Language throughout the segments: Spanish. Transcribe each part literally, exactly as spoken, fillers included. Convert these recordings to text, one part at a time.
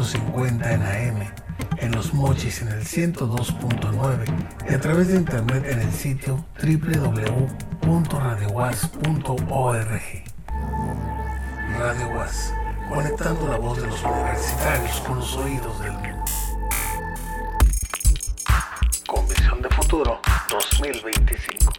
ochocientos cincuenta en A M, en Los Mochis en el ciento dos punto nueve y a través de internet en el sitio doble u doble u doble u punto radio u a s punto org. Radio U A S, conectando la voz de los universitarios con los oídos del mundo. Con visión de futuro dos mil veinticinco.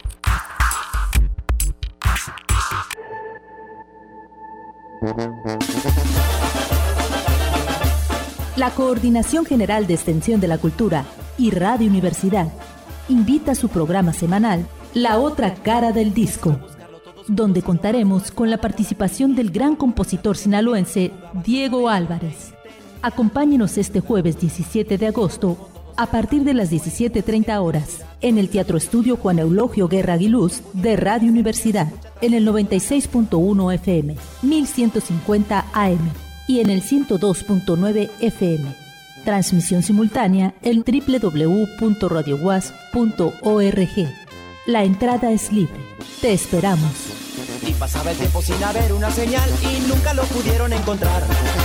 La Coordinación General de Extensión de la Cultura y Radio Universidad invita a su programa semanal La Otra Cara del Disco, donde contaremos con la participación del gran compositor sinaloense Diego Álvarez. Acompáñenos este jueves diecisiete de agosto a partir de las diecisiete treinta horas en el Teatro Estudio Juan Eulogio Guerra Aguiluz de Radio Universidad en el noventa y seis punto uno F M, mil ciento cincuenta A M y en el ciento dos punto nueve F M. Transmisión simultánea en doble u doble u doble u punto radio u a s punto org. La entrada es libre. Te esperamos. Y pasaba el tiempo sin haber una señal y nunca lo pudieron encontrar.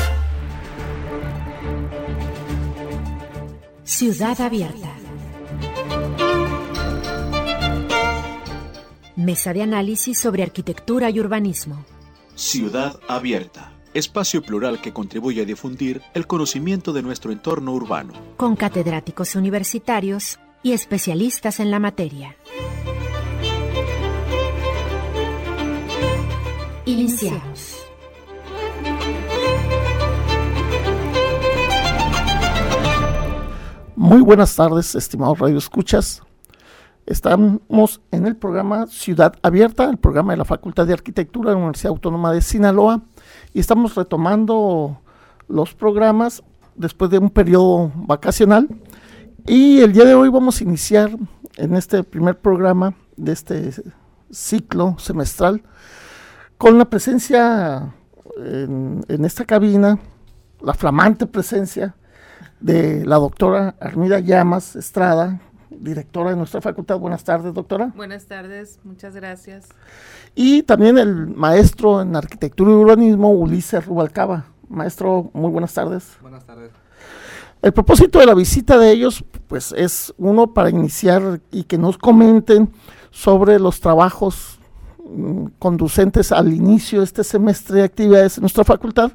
Ciudad Abierta. Mesa de análisis sobre arquitectura y urbanismo. Ciudad Abierta. Espacio plural que contribuye a difundir el conocimiento de nuestro entorno urbano. Con catedráticos universitarios y especialistas en la materia. Iniciamos. Muy buenas tardes, estimados radioescuchas. Estamos en el programa Ciudad Abierta, el programa de la Facultad de Arquitectura de la Universidad Autónoma de Sinaloa, y estamos retomando los programas después de un periodo vacacional. Y el día de hoy vamos a iniciar en este primer programa de este ciclo semestral con la presencia en, en esta cabina, la flamante presencia de la doctora Armida Llamas Estrada, directora de nuestra facultad. Buenas tardes, doctora. Buenas tardes, muchas gracias. Y también el maestro en arquitectura y urbanismo, Ulises Rubalcaba. Maestro, muy buenas tardes. Buenas tardes. El propósito de la visita de ellos, pues, es uno para iniciar y que nos comenten sobre los trabajos mmm, conducentes al inicio de este semestre de actividades en nuestra facultad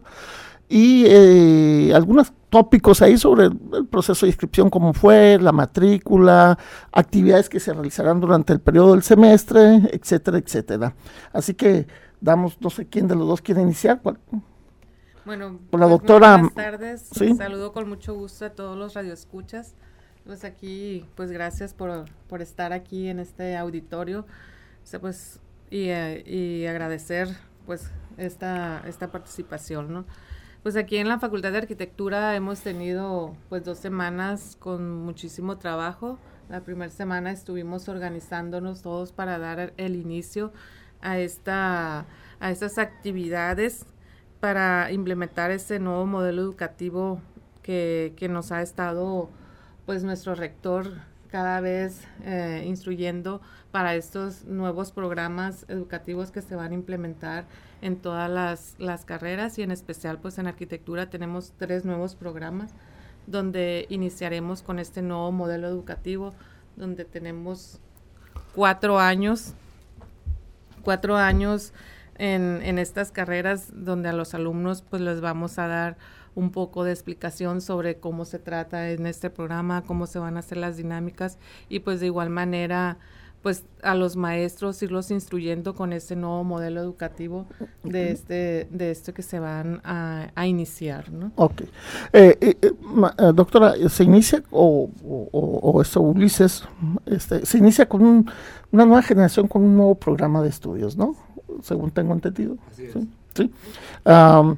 y eh, algunos tópicos ahí sobre el, el proceso de inscripción, cómo fue, la matrícula, actividades que se realizarán durante el periodo del semestre, etcétera, etcétera. Así que damos, no sé quién de los dos quiere iniciar. ¿Cuál? Bueno, con la pues doctora. Buenas tardes, ¿sí? Saludo con mucho gusto a todos los radioescuchas. Pues aquí, pues gracias por, por estar aquí en este auditorio, o sea, pues, y, eh, y agradecer pues esta, esta participación, ¿no? Pues aquí en la Facultad de Arquitectura hemos tenido pues dos semanas con muchísimo trabajo. La primera semana estuvimos organizándonos todos para dar el inicio a esta a estas actividades para implementar este nuevo modelo educativo que, que nos ha estado pues nuestro rector cada vez eh, instruyendo para estos nuevos programas educativos que se van a implementar en todas las, las carreras y en especial pues en arquitectura tenemos tres nuevos programas donde iniciaremos con este nuevo modelo educativo donde tenemos cuatro años, cuatro años en, en estas carreras donde a los alumnos pues les vamos a dar un poco de explicación sobre cómo se trata en este programa, cómo se van a hacer las dinámicas y pues de igual manera pues a los maestros irlos instruyendo con este nuevo modelo educativo de este de esto que se van a, a iniciar, ¿no? Ok. Eh, eh, eh, doctora, ¿se inicia o, o, o esto, Ulises, este, se inicia con un, una nueva generación con un nuevo programa de estudios, ¿no? Según tengo entendido. Así es. Sí. ¿Sí? Um,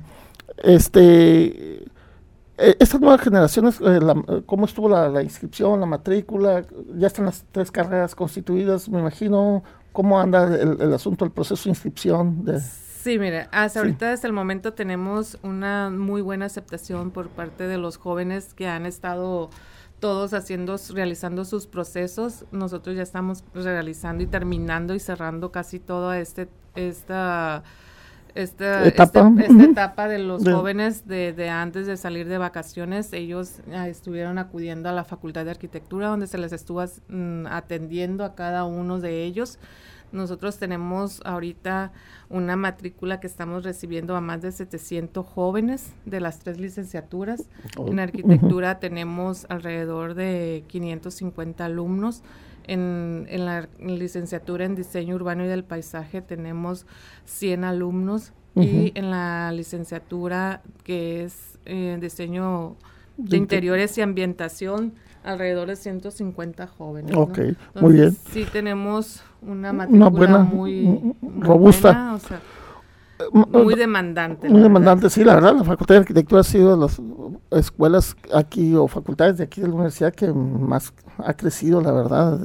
este... Estas nuevas generaciones, eh, la, ¿cómo estuvo la, la inscripción, la matrícula? Ya están las tres carreras constituidas, me imagino. ¿Cómo anda el, el asunto, el proceso de inscripción? De... Sí, mire, hasta sí. ahorita, hasta el momento, tenemos una muy buena aceptación por parte de los jóvenes que han estado todos haciendo, realizando sus procesos. Nosotros ya estamos realizando y terminando y cerrando casi toda este, esta... esta etapa, este, esta uh-huh. etapa de los de, jóvenes de, de antes de salir de vacaciones, ellos uh, estuvieron acudiendo a la Facultad de Arquitectura, donde se les estuvo um, atendiendo a cada uno de ellos. Nosotros tenemos ahorita una matrícula que estamos recibiendo a más de setecientos jóvenes de las tres licenciaturas. Oh. En arquitectura uh-huh. tenemos alrededor de quinientos cincuenta alumnos. En, en la licenciatura en diseño urbano y del paisaje tenemos cien alumnos uh-huh. y en la licenciatura que es eh, diseño de sí, interiores y ambientación alrededor de ciento cincuenta jóvenes. Ok, ¿no? Entonces, muy bien. Sí tenemos una matrícula una buena, muy, muy robusta. Buena, o sea, muy demandante. Muy demandante, sí, la verdad, la Facultad de Arquitectura ha sido de las escuelas aquí o facultades de aquí de la universidad que más ha crecido, la verdad,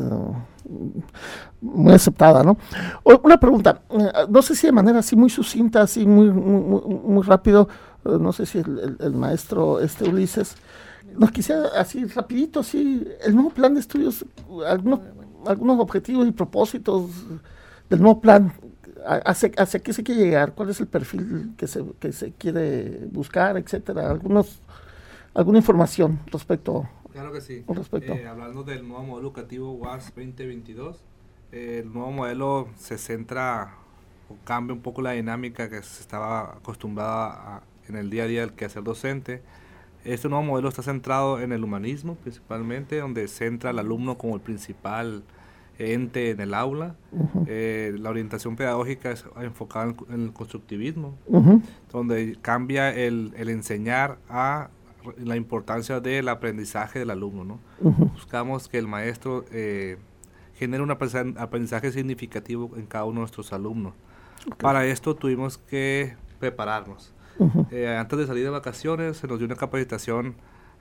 muy aceptada, ¿no? Una pregunta, no sé si de manera así muy sucinta, así muy muy, muy rápido, no sé si el, el, el maestro este Ulises nos quisiera así rapidito, así, el nuevo plan de estudios, algunos, algunos objetivos y propósitos del nuevo plan. ¿Hacia, ¿Hacia qué se quiere llegar? ¿Cuál es el perfil que se, que se quiere buscar, etcétera? Algunos, ¿Alguna información respecto? Claro que sí. Respecto. Eh, hablando del nuevo modelo educativo U A S veinte veintidós, eh, el nuevo modelo se centra o cambia un poco la dinámica que se estaba acostumbrada a, en el día a día del quehacer docente. Este nuevo modelo está centrado en el humanismo principalmente, donde centra al alumno como el principal ente en el aula. Uh-huh. Eh, la orientación pedagógica es enfocada en, en el constructivismo, uh-huh. donde cambia el, el enseñar a la importancia del aprendizaje del alumno, ¿no? Uh-huh. Buscamos que el maestro eh, genere un aprendizaje significativo en cada uno de nuestros alumnos. Okay. Para esto tuvimos que prepararnos. Uh-huh. Eh, antes de salir de vacaciones se nos dio una capacitación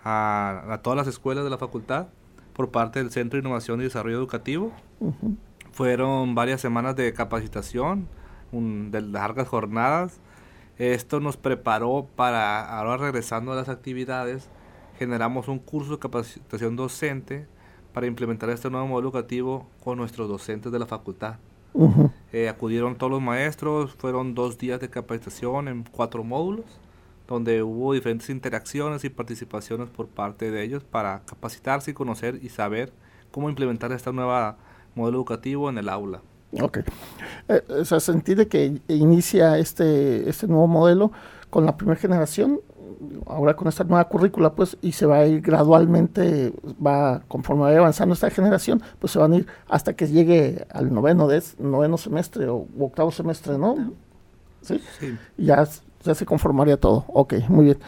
a, a todas las escuelas de la facultad por parte del Centro de Innovación y Desarrollo Educativo. Uh-huh. Fueron varias semanas de capacitación, un, de largas jornadas. Esto nos preparó para, ahora regresando a las actividades, generamos un curso de capacitación docente para implementar este nuevo modelo educativo con nuestros docentes de la facultad. Uh-huh. Eh, acudieron todos los maestros, fueron dos días de capacitación en cuatro módulos, donde hubo diferentes interacciones y participaciones por parte de ellos para capacitarse y conocer y saber cómo implementar este nuevo modelo educativo en el aula. Ok. Eh, o sea, se entiende que inicia este, este nuevo modelo con la primera generación, ahora con esta nueva currícula, pues, y se va a ir gradualmente, va conforme vaya avanzando esta generación, pues se van a ir hasta que llegue al noveno, de, noveno semestre o octavo semestre, ¿no? Sí. Sí. Ya ya se conformaría todo. Ok, muy bien.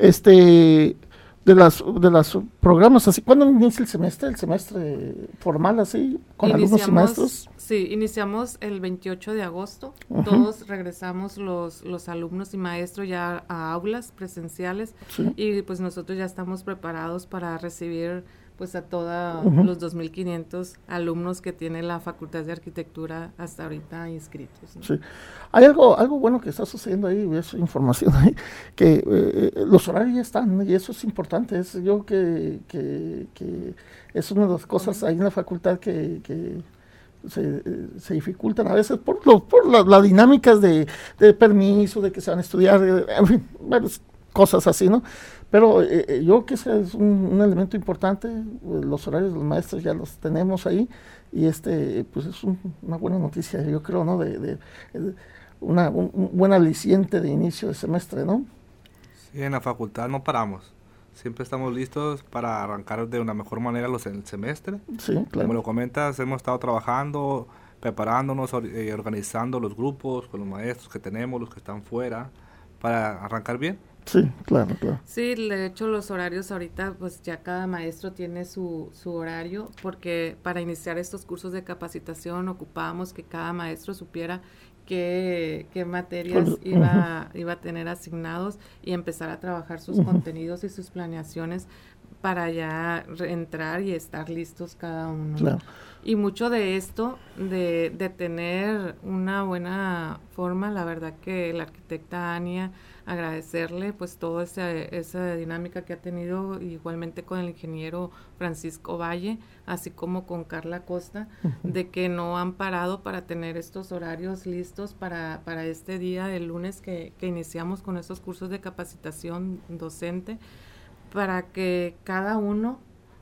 Este, de las de los programas así, ¿cuándo inicia el semestre? El semestre formal así, con iniciamos, alumnos y maestros. Sí, iniciamos el veintiocho de agosto. Uh-huh. Todos regresamos los los alumnos y maestros ya a aulas presenciales. Sí. Y pues nosotros ya estamos preparados para recibir pues a todos uh-huh. los dos mil quinientos alumnos que tiene la Facultad de Arquitectura hasta ahorita inscritos, ¿no? Sí. Hay algo algo bueno que está sucediendo ahí, es información ahí, que eh, los horarios ya están, y eso es importante. Es, yo que, que, que es una de las cosas ahí en la facultad que, que se, se dificultan a veces por, lo, por las la dinámicas de, de permiso, de que se van a estudiar, en fin, bueno, cosas así, ¿no? Pero eh, yo creo que ese es un, un elemento importante. Los horarios de los maestros ya los tenemos ahí, y este pues es un, una buena noticia, yo creo, ¿no? De, de, de una, un, un buen aliciente de inicio de semestre, ¿no? Sí, en la facultad no paramos. Siempre estamos listos para arrancar de una mejor manera los el semestre. Sí, claro. Como lo comentas, hemos estado trabajando, preparándonos, eh, organizando los grupos con los maestros que tenemos, los que están fuera, para arrancar bien. Sí, claro, claro. Sí, de hecho los horarios ahorita, pues ya cada maestro tiene su, su horario, porque para iniciar estos cursos de capacitación ocupábamos que cada maestro supiera qué, qué materias pues, iba, uh-huh. iba a tener asignados y empezar a trabajar sus uh-huh. contenidos y sus planeaciones para ya entrar y estar listos cada uno. Claro. Y mucho de esto, de, de tener una buena forma, la verdad que la arquitecta Ania agradecerle pues toda esa, esa dinámica que ha tenido, igualmente con el ingeniero Francisco Valle, así como con Carla Costa, uh-huh. de que no han parado para tener estos horarios listos para, para este día, el lunes que, que iniciamos con estos cursos de capacitación docente, para que cada uno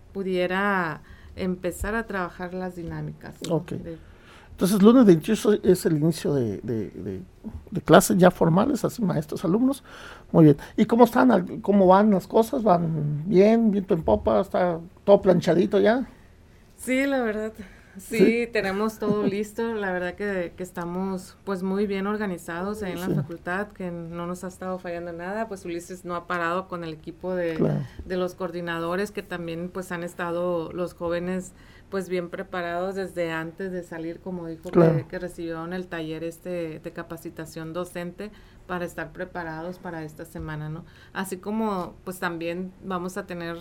pudiera empezar a trabajar las dinámicas, ¿no? Okay. De, Entonces, lunes veintiocho es el inicio de, de, de, de clases ya formales, así maestros, alumnos. Muy bien. ¿Y cómo están? ¿Cómo van las cosas? ¿Van bien? ¿Viento en popa? ¿Está todo planchadito ya? Sí, la verdad. Sí, sí, tenemos todo listo. La verdad que, que estamos pues muy bien organizados ahí en la sí. facultad, que no nos ha estado fallando nada. Pues Ulises no ha parado con el equipo de, claro. de los coordinadores, que también pues han estado los jóvenes pues bien preparados desde antes de salir, como dijo, claro. que, que recibieron el taller este de capacitación docente para estar preparados para esta semana, ¿no? Así como pues también vamos a tener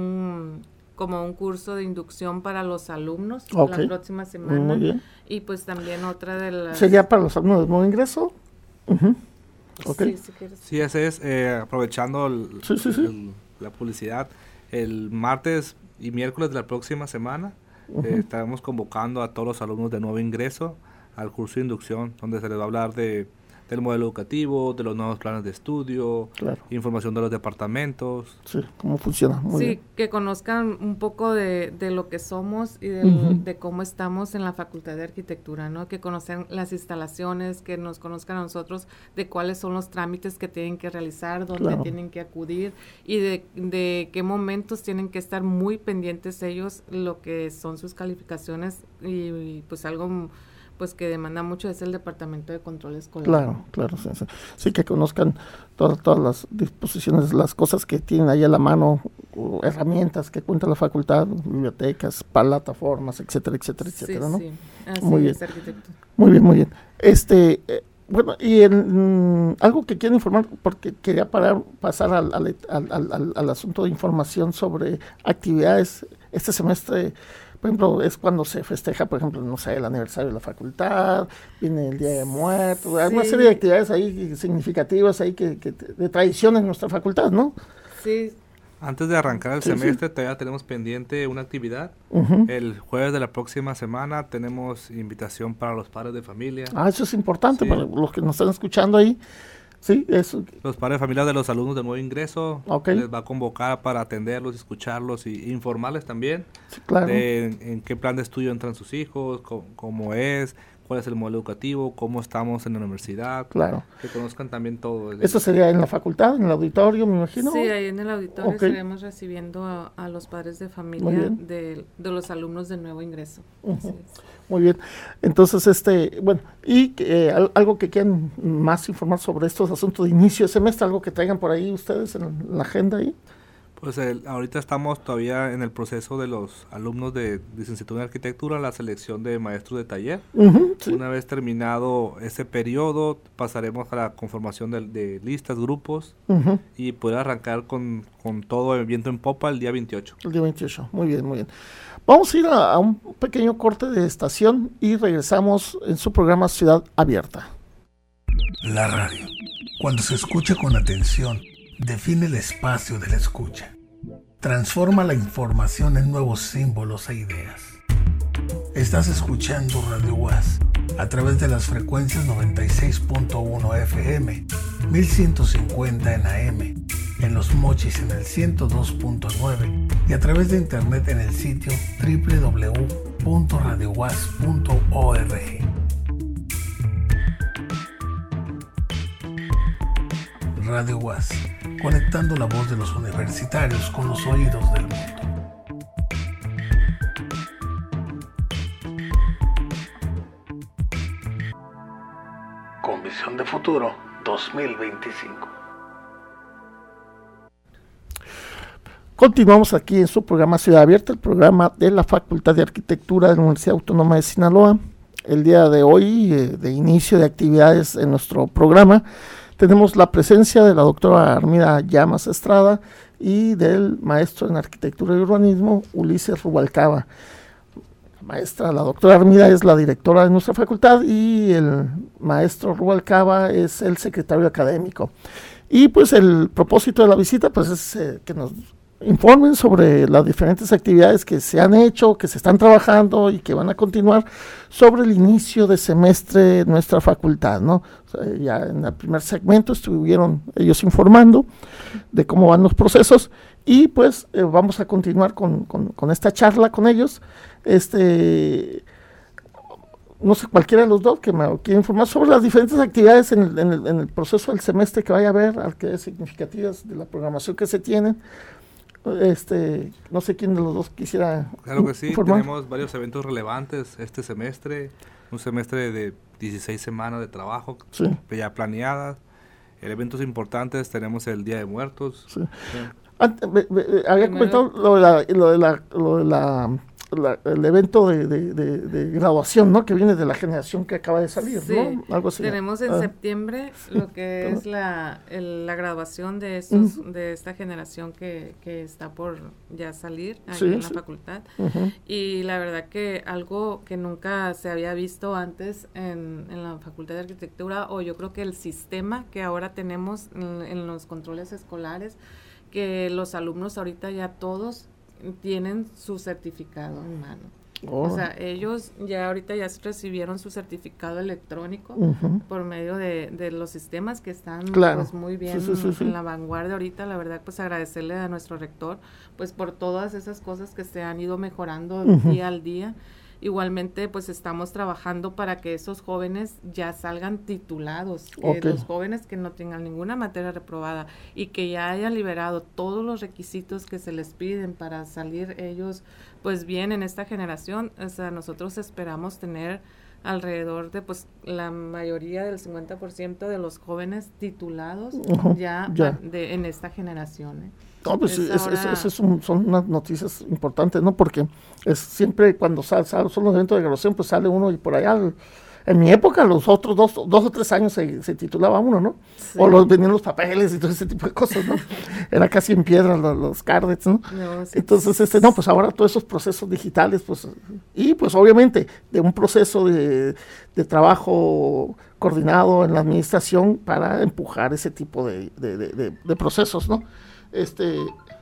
un como un curso de inducción para los alumnos okay. la próxima semana. Muy bien. Y pues también otra de las... ¿Sería para los alumnos de nuevo ingreso? Uh-huh. Okay. Sí, si quieres. Sí, ese es, eh, aprovechando el, sí, sí, sí. El, la publicidad, el martes y miércoles de la próxima semana uh-huh. eh, estaremos convocando a todos los alumnos de nuevo ingreso al curso de inducción, donde se les va a hablar de del modelo educativo, de los nuevos planes de estudio, claro. información de los departamentos. Sí, cómo funciona. Muy sí, bien. Que conozcan un poco de, de lo que somos y de, uh-huh. de cómo estamos en la Facultad de Arquitectura, ¿no? Que conozcan las instalaciones, que nos conozcan a nosotros de cuáles son los trámites que tienen que realizar, dónde claro. tienen que acudir y de, de qué momentos tienen que estar muy pendientes ellos, lo que son sus calificaciones y, y pues algo... pues que demanda mucho es el Departamento de Control Escolar. Claro, claro, sí, sí. sí que conozcan todas, todas las disposiciones, las cosas que tienen ahí a la mano, herramientas que cuenta la facultad, bibliotecas, plataformas, etcétera, etcétera, sí, etcétera, ¿no? Sí, así muy es, bien. arquitecto. Muy bien, muy bien. Este, eh, bueno, y en, mm, algo que quiero informar, porque quería parar, pasar al, al, al, al, al asunto de información sobre actividades este semestre. Por ejemplo, es cuando se festeja, por ejemplo, no sé, el aniversario de la facultad, viene el Día de Muertos, hay sí. una serie de actividades ahí significativas, ahí que, que de tradición en nuestra facultad, ¿no? Sí. Antes de arrancar el sí, semestre, sí. todavía tenemos pendiente una actividad. Uh-huh. El jueves de la próxima semana tenemos invitación para los padres de familia. Ah, eso es importante sí. para los que nos están escuchando ahí. Sí, eso. Los padres de familia de los alumnos de nuevo ingreso okay. les va a convocar para atenderlos, escucharlos y informarles también sí, claro. de en, en qué plan de estudio entran sus hijos, cómo, cómo es, cuál es el modelo educativo, cómo estamos en la universidad. Claro. Que conozcan también todo. El, ¿Eso sería en la facultad, en el auditorio, me imagino? Sí, ahí en el auditorio okay. estaremos recibiendo a, a los padres de familia de, de los alumnos de nuevo ingreso. Uh-huh. Así es. Muy bien, entonces, este, bueno, y eh, algo que quieran más informar sobre estos asuntos de inicio de semestre, algo que traigan por ahí ustedes en, en la agenda ahí. Pues el, ahorita estamos todavía en el proceso de los alumnos de licenciatura en arquitectura, la selección de maestros de taller. Uh-huh, sí. Una vez terminado ese periodo, pasaremos a la conformación de, de listas, grupos, uh-huh. y poder arrancar con, con todo el viento en popa el día veintiocho. El día veintiocho, muy bien, muy bien. Vamos a ir a, a un pequeño corte de estación y regresamos en su programa Ciudad Abierta. La radio, cuando se escucha con atención, define el espacio de la escucha. Transforma la información en nuevos símbolos e ideas. Estás escuchando Radio UAS a través de las frecuencias noventa y seis punto uno F M, mil ciento cincuenta en A M, en Los Mochis en el ciento dos punto nueve y a través de internet en el sitio doble u doble u doble u punto radio uas punto org. Radio UAS, conectando la voz de los universitarios con los oídos del mundo. Con visión de futuro dos mil veinticinco. Continuamos aquí en su programa Ciudad Abierta, el programa de la Facultad de Arquitectura de la Universidad Autónoma de Sinaloa. El día de hoy, eh, de inicio de actividades en nuestro programa, tenemos la presencia de la doctora Armida Llamas Estrada y del maestro en Arquitectura y Urbanismo, Ulises Rubalcaba. La maestra, la doctora Armida es la directora de nuestra facultad y el maestro Rubalcaba es el secretario académico. Y pues el propósito de la visita pues es eh, que nos informen sobre las diferentes actividades que se han hecho, que se están trabajando y que van a continuar sobre el inicio de semestre en nuestra facultad, ¿no? O sea, ya en el primer segmento estuvieron ellos informando de cómo van los procesos y pues eh, vamos a continuar con, con, con esta charla con ellos. Este, no sé, cualquiera de los dos que me quiera informar sobre las diferentes actividades en el, en el, en el proceso del semestre que vaya a haber, actividades significativas de la programación que se tienen. Este, no sé quién de los dos quisiera. Claro que sí, informar. Tenemos varios eventos relevantes este semestre, un semestre de dieciséis semanas de trabajo sí. ya planeadas, eventos importantes, tenemos el Día de Muertos. Sí. Sí. Antes, me, me, había comentado lo de la, lo de la, lo de la La, el evento de, de, de, de graduación, ¿no? Que viene de la generación que acaba de salir, sí, ¿no? Algo así. Tenemos en ah. septiembre lo que es la, el, la graduación de estos, uh-huh. de esta generación que, que está por ya salir aquí sí, en la sí. facultad. Uh-huh. Y la verdad que algo que nunca se había visto antes en, en la Facultad de Arquitectura, o yo creo que el sistema que ahora tenemos en, en los controles escolares, que los alumnos ahorita ya todos tienen su certificado en mano. Oh. O sea, ellos ya ahorita ya recibieron su certificado electrónico uh-huh. por medio de, de los sistemas que están claro. pues muy bien sí, sí, sí, sí. en la vanguardia ahorita. La verdad, pues agradecerle a nuestro rector pues por todas esas cosas que se han ido mejorando uh-huh. día al día. Igualmente, pues estamos trabajando para que esos jóvenes ya salgan titulados, okay. eh, los jóvenes que no tengan ninguna materia reprobada y que ya hayan liberado todos los requisitos que se les piden para salir ellos, pues bien en esta generación. O sea, nosotros esperamos tener alrededor de, pues, la mayoría del cincuenta por ciento de los jóvenes titulados uh-huh. ya, ya. De, en esta generación, ¿eh? No, pues es, es, es, es, es un, son unas noticias importantes, ¿no? Porque es siempre cuando sal, sal, son los eventos de graduación, pues sale uno y por allá, en mi época, los otros dos, dos o tres años se, se titulaba uno, ¿no? Sí. O los, venían los papeles y todo ese tipo de cosas, ¿no? Era casi en piedra los, los cardets, ¿no? no sí, Entonces, este, no, pues ahora todos esos procesos digitales, pues, y pues obviamente de un proceso de, de trabajo coordinado en la administración para empujar ese tipo de, de, de, de, de procesos, ¿no? Este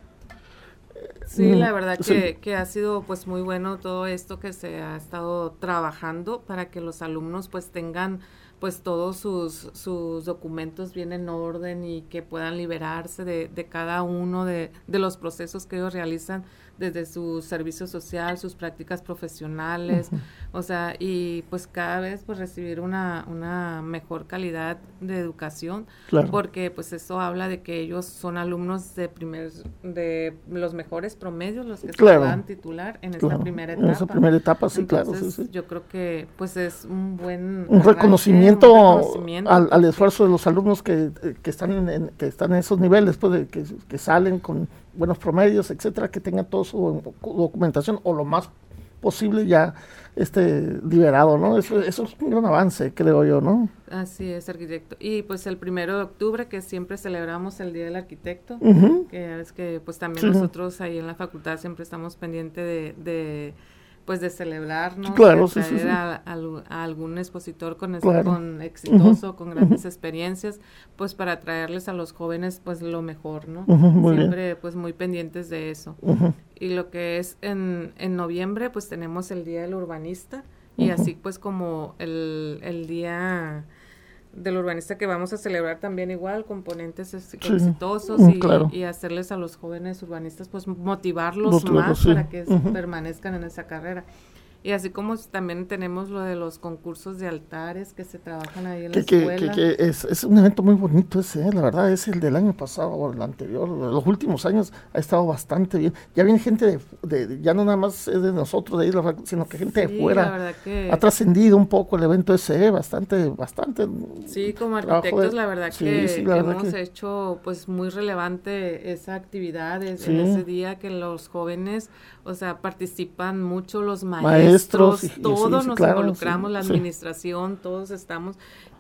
sí, la verdad que, sí. que ha sido pues muy bueno todo esto que se ha estado trabajando para que los alumnos pues tengan pues todos sus, sus documentos bien en orden y que puedan liberarse de, de cada uno de, de los procesos que ellos realizan desde su servicio social, sus prácticas profesionales, uh-huh. o sea, y pues cada vez pues recibir una, una mejor calidad de educación, claro. porque pues eso habla de que ellos son alumnos de primer, de los mejores promedios, los que claro. se puedan titular en claro. esta primera etapa. En esa primera etapa, sí, Entonces, claro. Sí, sí. yo creo que pues es un buen... Un reconocimiento, un reconocimiento al, al esfuerzo de los alumnos que, que, están, en, que están en esos niveles, pues de, que, que salen con buenos promedios, etcétera, que tengan toda su documentación o lo más posible ya este liberado, ¿no? Eso, eso es un gran avance, creo yo, ¿no? Así es, arquitecto. Y pues el primero de octubre, que siempre celebramos el Día del Arquitecto, uh-huh. que es que pues también sí. nosotros ahí en la facultad siempre estamos pendientes de, de pues de celebrarnos, claro, de sí, traer sí, sí. A, a, a algún expositor con, es, claro. con exitoso, uh-huh. con grandes uh-huh. experiencias, pues para traerles a los jóvenes pues lo mejor, ¿no? Uh-huh, siempre bien. Pues muy pendientes de eso. Uh-huh. Y lo que es en, en noviembre pues tenemos el Día del Urbanista y uh-huh. así pues como el, el Día del Urbanista que vamos a celebrar también igual, componentes ex- sí. exitosos y, claro. y hacerles a los jóvenes urbanistas pues motivarlos los, más los, sí. para que uh-huh. permanezcan en esa carrera. Y así como también tenemos lo de los concursos de altares que se trabajan ahí en que, la que, escuela. Que, que es, es un evento muy bonito ese, ¿eh? La verdad es el del año pasado o el anterior, los últimos años ha estado bastante bien. Ya viene gente de, de, de ya no nada más es de nosotros de ahí, sino que gente sí, de fuera. La verdad que... Ha trascendido un poco el evento ese, ¿eh? bastante, bastante. Sí, como arquitectos de, la verdad sí, que, sí, la que verdad hemos que... hecho pues muy relevante esa actividad es, sí. en ese día que los jóvenes, o sea, participan mucho los maestros, maestros y, todos sí, sí, nos claro, involucramos, sí, la sí. administración, todos estamos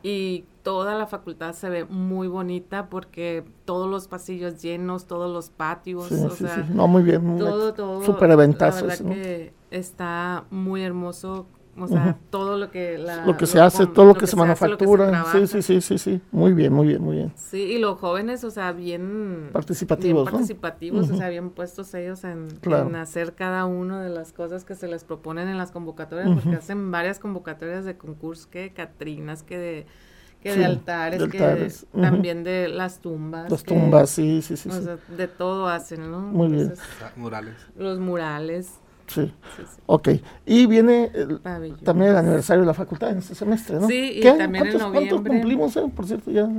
y toda la facultad se ve muy bonita porque todos los pasillos llenos, todos los patios, sí, o sí, sea, sí. No, muy bien, todo, todo, súper eventazo. La verdad ¿no? que está muy hermoso o sea, uh-huh. todo lo que la, lo que se hace, com, todo lo, lo que, que se se manufactura, hace, lo que sí, sí, sí, sí, sí, muy bien, muy bien, muy bien. Sí, y los jóvenes, o sea, bien participativos, bien participativos, ¿no? o sea, bien puestos ellos en, claro. en hacer cada una de las cosas que se les proponen en las convocatorias, uh-huh. porque hacen varias convocatorias de concursos, que Catrinas, que de que sí, de altares, de altares. que uh-huh. también de las tumbas. Las que, tumbas, sí, sí, sí. O sí. sea, de todo hacen, ¿no? Muy Entonces, bien. Murales. Los murales. Sí. sí, sí. Ok. Y viene el, también el aniversario de la facultad en este semestre, ¿no? Sí, y ¿Qué? también en noviembre. ¿Cuántos cumplimos, eh? Por cierto, ya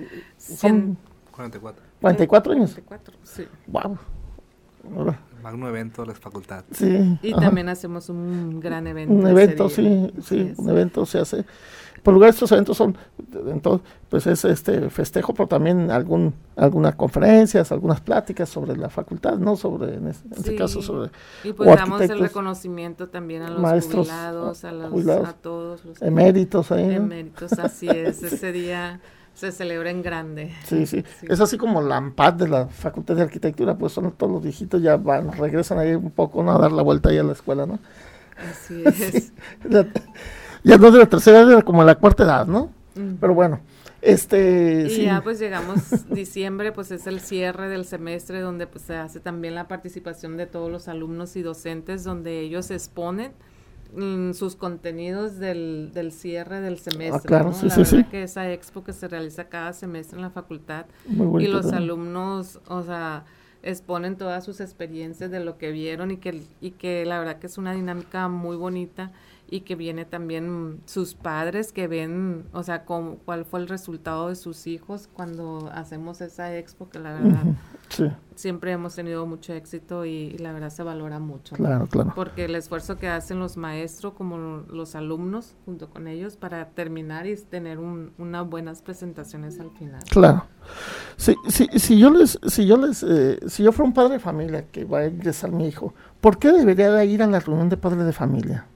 son cuarenta y cuatro. ¿cuarenta y cuatro años? cuarenta y cuatro, sí. Wow. Ahora. Magno evento de la facultad. Sí. Y ajá. también hacemos un gran evento. Un evento, sí, sí, un evento se hace. Por lugar estos eventos son, entonces, pues es este festejo, pero también algún algunas conferencias, algunas pláticas sobre la facultad, ¿no? Sobre, en este, en sí. este caso, sobre Y pues damos el reconocimiento también a los maestros, jubilados, a, los, jubilados, a todos los eméritos ahí, ¿no? Eméritos, así es, ese día se celebra en grande. Sí, sí, sí, es así como la AMPAD de la Facultad de Arquitectura, pues son todos los viejitos, ya van, regresan ahí un poco, ¿no? A dar la vuelta ahí a la escuela, ¿no? Así es. Sí, la, ya no de la tercera edad, como de la cuarta edad, ¿no? Uh-huh. Pero bueno, este... Y sí. ya pues llegamos diciembre, pues es el cierre del semestre, donde pues se hace también la participación de todos los alumnos y docentes, donde ellos exponen mm, sus contenidos del, del cierre del semestre, ah, claro, ¿no? sí, La sí, verdad sí. que esa expo que se realiza cada semestre en la facultad, muy y los también. alumnos, o sea, exponen todas sus experiencias de lo que vieron, y que, y que la verdad que es una dinámica muy bonita, y que viene también sus padres que ven, o sea, cómo, cuál fue el resultado de sus hijos cuando hacemos esa expo, que la verdad uh-huh. sí. siempre hemos tenido mucho éxito, y, y la verdad se valora mucho. Claro, ¿no? Claro. Porque el esfuerzo que hacen los maestros como los alumnos junto con ellos para terminar y tener un, unas buenas presentaciones al final. Claro. Si, si, si yo les, si yo les, eh, si yo fuera un padre de familia que va a ingresar mi hijo, ¿por qué debería de ir a la reunión de padres de familia?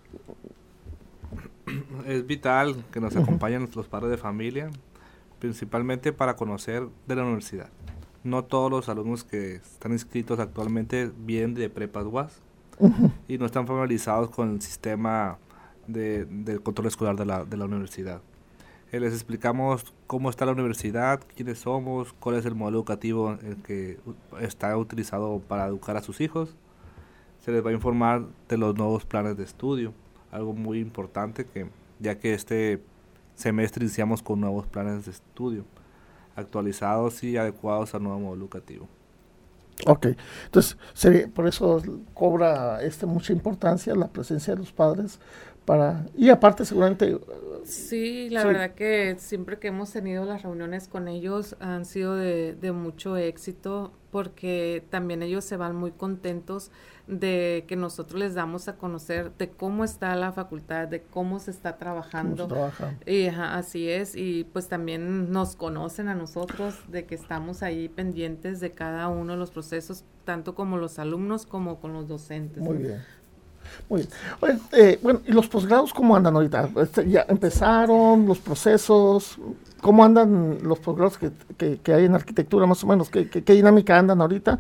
Es vital que nos acompañen los padres de familia, principalmente para conocer de la universidad. No todos los alumnos que están inscritos actualmente vienen de prepas U A S uh-huh. y no están familiarizados con el sistema de, de control escolar de la, de la universidad. Eh, les explicamos cómo está la universidad, quiénes somos, cuál es el modelo educativo el que está utilizado para educar a sus hijos. Se les va a informar de los nuevos planes de estudio, algo muy importante, que ya que este semestre iniciamos con nuevos planes de estudio, actualizados y adecuados al nuevo modelo educativo. Ok, entonces sería, por eso cobra este mucha importancia la presencia de los padres, para y aparte seguramente... Sí, la sí. verdad que siempre que hemos tenido las reuniones con ellos han sido de, de mucho éxito, porque también ellos se van muy contentos de que nosotros les damos a conocer de cómo está la facultad, de cómo se está trabajando. ¿Cómo se trabaja? Y ajá, así es, y pues también nos conocen a nosotros, de que estamos ahí pendientes de cada uno de los procesos, tanto como los alumnos como con los docentes. Muy bien. Muy bien. Bueno, eh, bueno, ¿y los posgrados cómo andan ahorita? Este, ¿Ya empezaron los procesos? ¿Cómo andan los posgrados que, que, que hay en arquitectura más o menos? ¿Qué, qué, qué dinámica andan ahorita?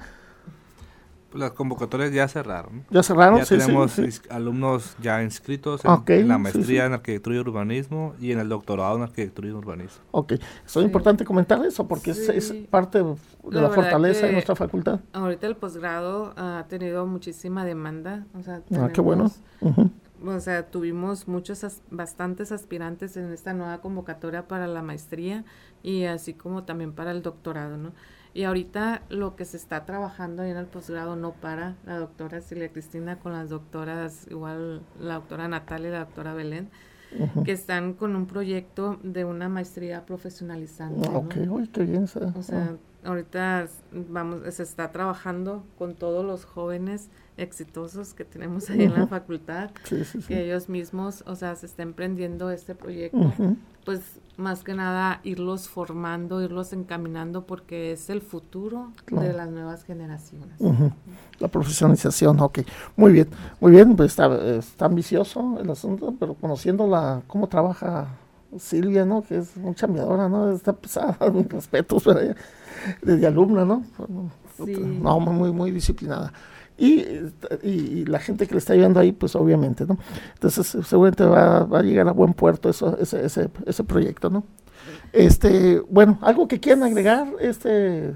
Las convocatorias ya cerraron. ¿Ya cerraron? Ya sí, tenemos sí, sí. alumnos ya inscritos en, okay, en la maestría sí, sí. en arquitectura y urbanismo y en el doctorado en arquitectura y urbanismo. Ok, ¿es sí. importante comentar eso? Porque sí. es, es parte de la, la fortaleza de nuestra facultad. Ahorita el posgrado ha tenido muchísima demanda. O sea, tenemos, ah, qué bueno. Uh-huh. O sea, tuvimos muchos, as, bastantes aspirantes en esta nueva convocatoria para la maestría, y así como también para el doctorado, ¿no? Y ahorita lo que se está trabajando ahí en el posgrado no para, la doctora Silvia Cristina con las doctoras, igual la doctora Natalia y la doctora Belén, uh-huh. que están con un proyecto de una maestría profesionalizante. Ah, ok, ¿no? Uy, qué bien. Se, o sea, oh. ahorita vamos, se está trabajando con todos los jóvenes exitosos que tenemos ahí uh-huh. en la facultad, sí, sí, sí. que ellos mismos, o sea, se está emprendiendo este proyecto, uh-huh. pues más que nada irlos formando, irlos encaminando, porque es el futuro claro. de las nuevas generaciones. Uh-huh. La profesionalización, ok. Muy bien, muy bien, pues está, está ambicioso el asunto, pero conociendo la cómo trabaja Silvia, ¿no? Que es muy chambeadora, ¿no? Está pesada, mis respetos para ella, desde alumna, ¿no? Sí. No, muy, muy disciplinada. y, y, y la gente que le está ayudando ahí, pues obviamente, ¿no? Entonces seguramente va, va a llegar a buen puerto eso, ese, ese, ese proyecto, ¿no? Este, bueno, algo que quieran agregar, este,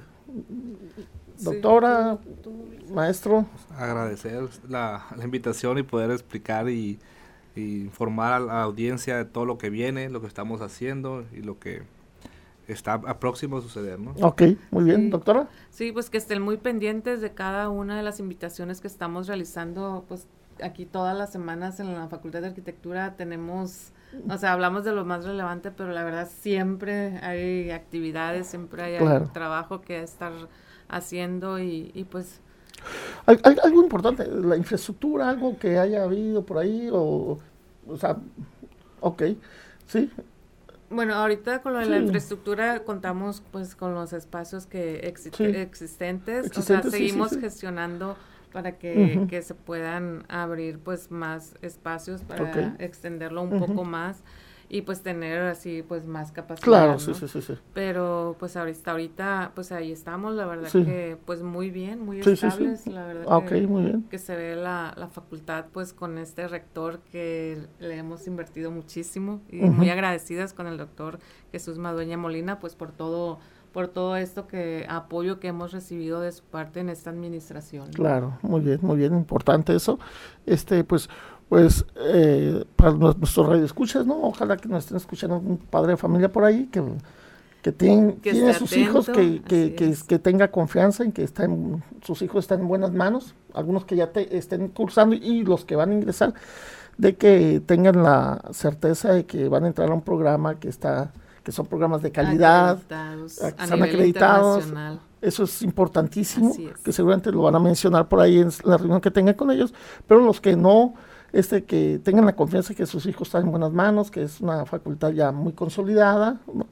doctora, sí, maestro. Agradecer la, la invitación y poder explicar y, y informar a la audiencia de todo lo que viene, lo que estamos haciendo y lo que está a próximo a suceder, ¿no? Ok, muy bien, sí. doctora. Sí, pues que estén muy pendientes de cada una de las invitaciones que estamos realizando, pues aquí todas las semanas en la Facultad de Arquitectura tenemos, o sea, hablamos de lo más relevante, pero la verdad siempre hay actividades, siempre hay, claro. hay trabajo que estar haciendo y, y pues... ¿Hay, hay algo importante, la infraestructura, algo que haya habido por ahí, o, o sea, ok, sí. Bueno, ahorita con lo de sí. la infraestructura contamos pues con los espacios que exi sí. existentes, existentes, o sea, seguimos sí, sí, sí. gestionando para que, uh-huh. que se puedan abrir pues más espacios para okay. extenderlo un uh-huh. poco más y pues tener así pues más capacidad. Claro, ¿no? sí, sí, sí, sí. Pero pues ahorita, ahorita pues ahí estamos, la verdad sí. que pues muy bien, muy sí, estables, sí, sí. la verdad ah, que, okay, muy bien. que se ve la, la facultad pues con este rector que le hemos invertido muchísimo y uh-huh. muy agradecidas con el doctor Jesús Madueña Molina pues por todo por todo esto que apoyo que hemos recibido de su parte en esta administración. Claro, muy bien, muy bien, importante eso. Este, pues, pues, eh, para nuestros radioescuchas, ¿no? Ojalá que nos estén escuchando un padre de familia por ahí, que, que, tiene, que tiene sus atento, hijos, que, que, que, que tenga confianza en que estén, sus hijos están en buenas manos, algunos que ya te, estén cursando y los que van a ingresar, de que tengan la certeza de que van a entrar a un programa que está... que son programas de calidad, acreditados, que están acreditados, eso es importantísimo, es. que seguramente lo van a mencionar por ahí en la reunión que tengan con ellos, pero los que no, este, que tengan la confianza que sus hijos están en buenas manos, que es una facultad ya muy consolidada, ¿no?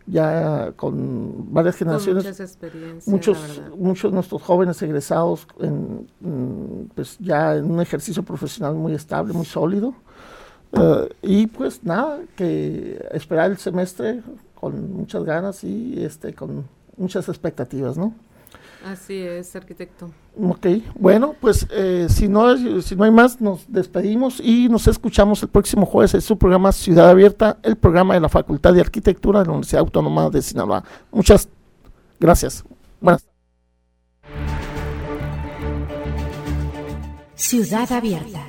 Ya con varias generaciones, con muchas experiencias, muchos, muchos de nuestros jóvenes egresados, en, en, pues ya en un ejercicio profesional muy estable, muy sólido. Uh, y pues nada, que esperar el semestre con muchas ganas y este con muchas expectativas, ¿no? Así es, arquitecto. Ok, bueno, pues eh, si no si no hay más, nos despedimos y nos escuchamos el próximo jueves en su programa Ciudad Abierta, el programa de la Facultad de Arquitectura de la Universidad Autónoma de Sinaloa. Muchas gracias. Buenas. Ciudad Abierta.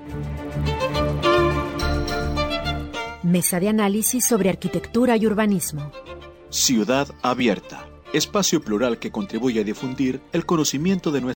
Mesa de análisis sobre arquitectura y urbanismo. Ciudad Abierta, espacio plural que contribuye a difundir el conocimiento de nuestra